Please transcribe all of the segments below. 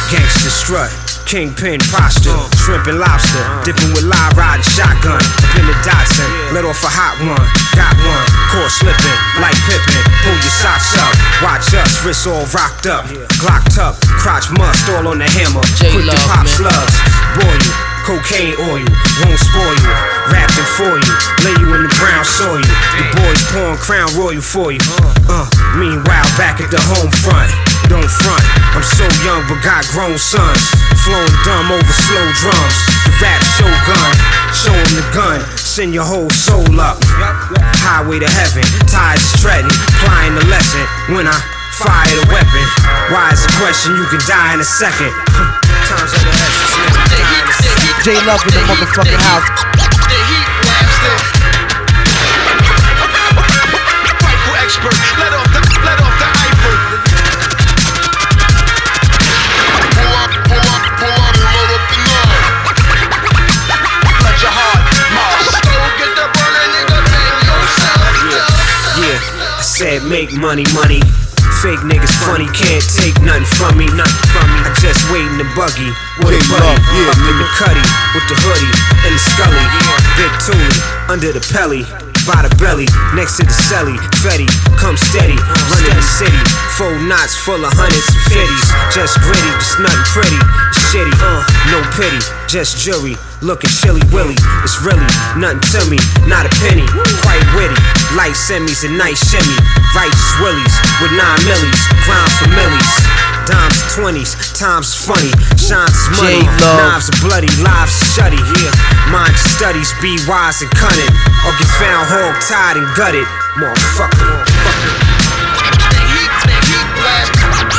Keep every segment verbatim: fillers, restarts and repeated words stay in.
Gangsta strut, kingpin posture, shrimp and lobster, dipping with live riding shotgun. Up in the Datsun, let off a hot one, got one, caught slipping like Pippin. Pull your socks up, watch us, wrists all rocked up, glocked up, crotch must all on the hammer. Quick to pop slugs, boil you. Cocaine oil, won't spoil you. Wrapped it for you, lay you in the brown soil. The boys pouring Crown Royal for you. Uh, meanwhile, back at the home front, don't front. I'm so young but got grown sons, flowing dumb over slow drums. The rap shogun, show 'em the gun, send your whole soul up. Highway to heaven, ties treading, applying the lesson. When I fire the weapon, why is the question? You can die in a second. Times of the essence, nigga, die in a second. J Love in the motherfucking house. The heat blasting. Rifle expert, let off the, let off the Eiffel. Pull up, pull up, pull up and load up the nine. Let your heart march. Go get the burner, nigga, bang yourself. Yeah, yeah, I said make money, money. Fake niggas funny, can't take nothing from me, nothing from me. I just wait in the buggy with a buddy, yeah, up in the cutty with the hoodie and the scully. Big Toolie under the pelly, by the belly, next to the celly. Fetty, come steady, running the city. Four knots full of hundreds and fifties. Just gritty, just nothing pretty. Shitty, uh, no pity, just jury. Looking chilly willy, it's really nothing to me, not a penny. Quite witty, light semis and nice shimmy. Righteous willies with nine millies, grind for millies. Dimes twenties, times is funny, shines is money. Knives are bloody, lives are shutty. Yeah, mind your studies, be wise and cunning, or get found hog tied and gutted. Motherfucker, motherfucker. The heat, the heat blast.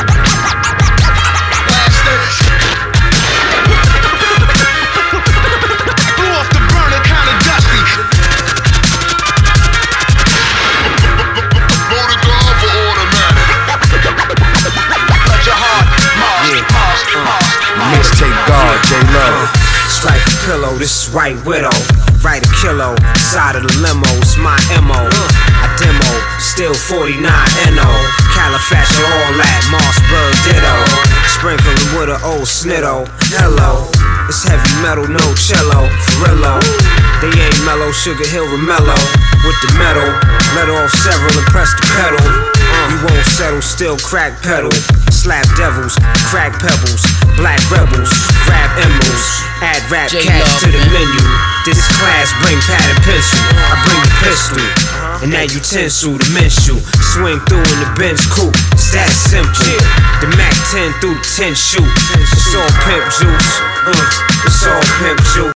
Blasted. Blew off the burner, kinda dusty. Voted down for automatic. Let your heart march, march, march, march. Mixtape God, J Love. Strike a pillow, this is White Widow. Write a kilo, side of the limo, it's my M O. I demo, still forty-nine N O. Califax all that, Mossberg ditto. Sprinkling with an old snitto. Hello, it's heavy metal, no cello. For realo, they ain't mellow, Sugar Hill Romello. With the metal, let off several and press the pedal. You won't settle, still crack pedal. Slap devils, crack pebbles, black rebels, grab emeralds, add rap cash to the menu. This class bring pad and pencil, I bring the pistol, and that utensil, the mensal. Swing through in the Benz coupe, it's that simple. The Mac ten through the ten shoot, it's all pimp juice, uh, it's all pimp juice.